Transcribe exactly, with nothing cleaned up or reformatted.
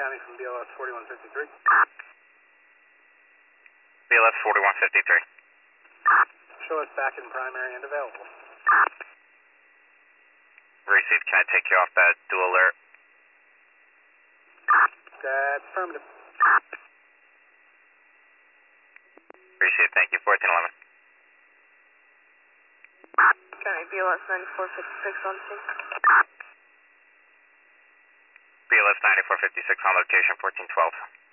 County from B L S forty-one fifty-three. B L S forty-one fifty-three. Show us back in primary and available. Received, can I take you off that dual alert? That's affirmative. Received, thank you, fourteen eleven. County B L S ninety-four fifty-six on scene. B L S ninety-four fifty-six on location, fourteen twelve.